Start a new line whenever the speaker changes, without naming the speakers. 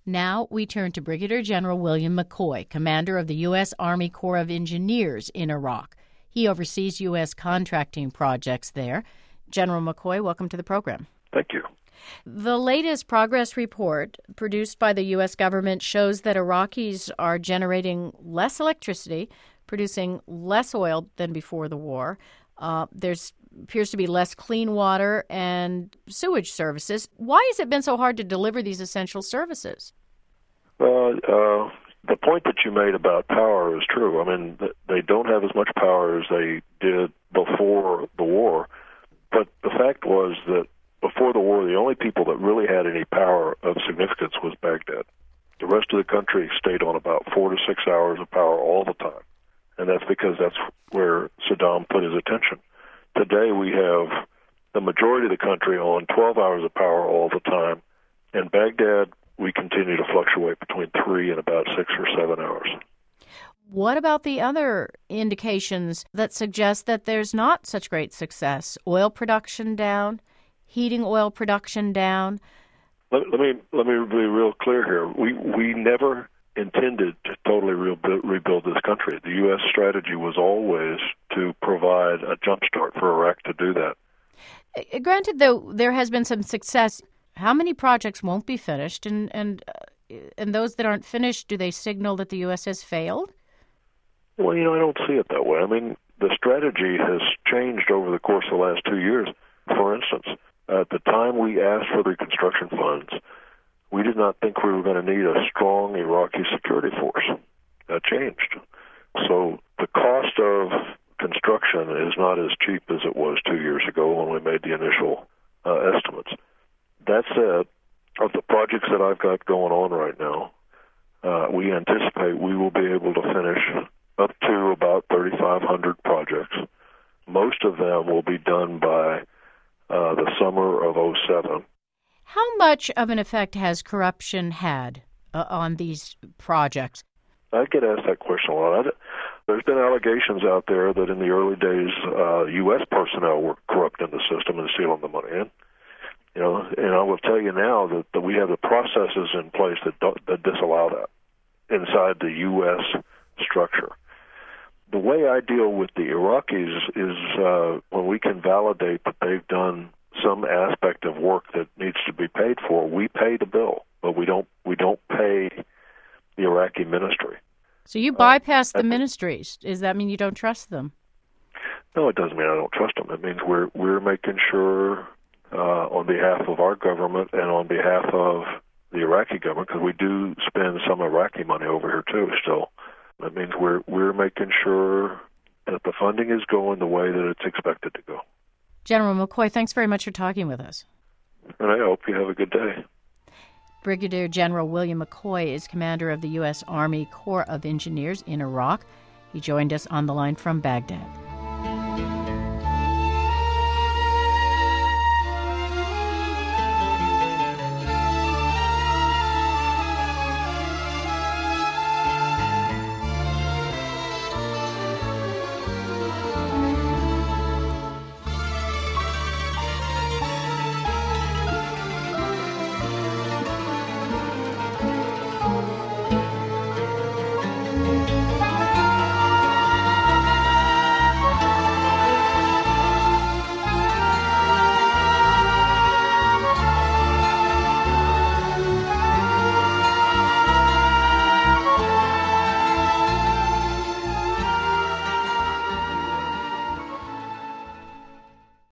Now we turn to Brigadier General William McCoy, commander of the U.S. Army Corps of Engineers in Iraq. He oversees U.S. contracting projects there. General McCoy, welcome to the program.
Thank you.
The latest progress report produced by the U.S. government shows that Iraqis are generating less electricity, producing less oil than before the war. There's appears to be less clean water and sewage services. Why has it been so hard to deliver these essential services?
The point that you made about power is true. I mean, they don't have as much power as they did before the war. But the fact was that before the war, the only people that really had any power of significance was Baghdad. The rest of the country stayed on about 4 to 6 hours of power all the time. And that's because that's where Saddam put his attention. Today we have the majority of the country on 12 hours of power all the time. In Baghdad, we continue to fluctuate between 3 and about 6 or 7 hours.
What about the other indications that suggest that there's not such great success? Oil production down, heating oil production down.
Let me be real clear here. We never intended to totally rebuild this country. The U.S. strategy was always to provide a jump start for Iraq to do that.
Granted, though, there has been some success. How many projects won't be finished? And those that aren't finished, do they signal that the U.S. has failed?
Well, I don't see it that way. I mean, the strategy has changed over the course of the last 2 years. For instance, at the time we asked for the reconstruction funds, we did not think we were going to need a strong Iraqi security force. That changed. So the cost of construction is not as cheap as it was 2 years ago when we made the initial estimates. That said, of the projects that I've got going on right now, we anticipate we will be able to finish up to about 3,500 projects. Most of them will be done by the summer of '07.
How much of an effect has corruption had on these projects?
I get asked that question a lot. There's been allegations out there that in the early days, U.S. personnel were corrupt in the system and stealing the money. And I will tell you now that we have the processes in place that disallow that inside the U.S. structure. The way I deal with the Iraqis is when we can validate that they've done some aspect of work that needs to be paid for, we pay the bill, but we don't pay the Iraqi ministry.
So you bypass the ministries. Does that mean you don't trust them?
No, it doesn't mean I don't trust them. It means we're making sure on behalf of our government and on behalf of the Iraqi government, because we do spend some Iraqi money over here too still. That means we're making sure that the funding is going the way that it's expected to go.
General McCoy, thanks very much for talking with us.
And I hope you have a good day.
Brigadier General William McCoy is commander of the U.S. Army Corps of Engineers in Iraq. He joined us on the line from Baghdad.